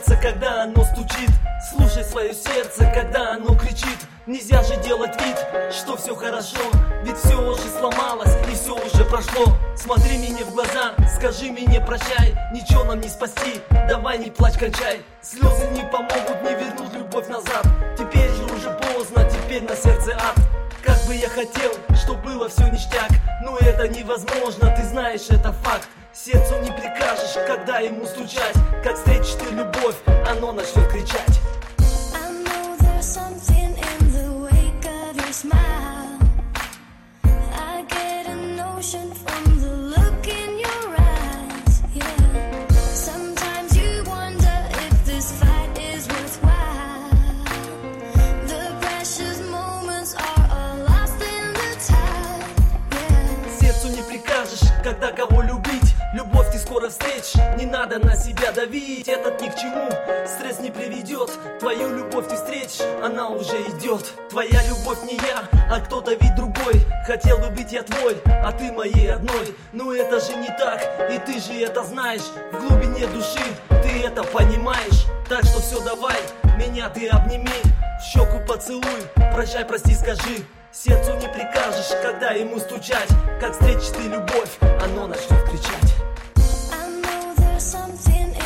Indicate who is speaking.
Speaker 1: сердце, когда оно стучит. Слушай свое сердце, когда оно кричит. Нельзя же делать вид, что все хорошо, ведь все уже сломалось и все уже прошло. Смотри мне в глаза, скажи мне прощай. Ничего нам не спасти, давай не плачь, кончай. Слезы не помогут, не вернут любовь назад. Теперь же уже поздно, теперь на сердце ад. Как бы я хотел, чтоб было все ништяк, но это невозможно, ты знаешь, это факт. Сердцу не прикажешь, когда ему стучать. Как встретишь ты любовь, оно начнет кричать. Когда кого любить, любовь ты скоро встретишь. Не надо на себя давить, этот ни к чему. Стресс не приведет, твою любовь ты встретишь, она уже идет. Твоя любовь не я, а кто-то ведь другой. Хотел бы быть я твой, а ты моей одной. Но это же не так, и ты же это знаешь. В глубине души ты это понимаешь. Так что все, давай, меня ты обними, в щеку поцелуй, прощай, прости, скажи. Сердцу не прикажешь, когда ему стучать. Как встретишь ты любовь, оно начнет кричать.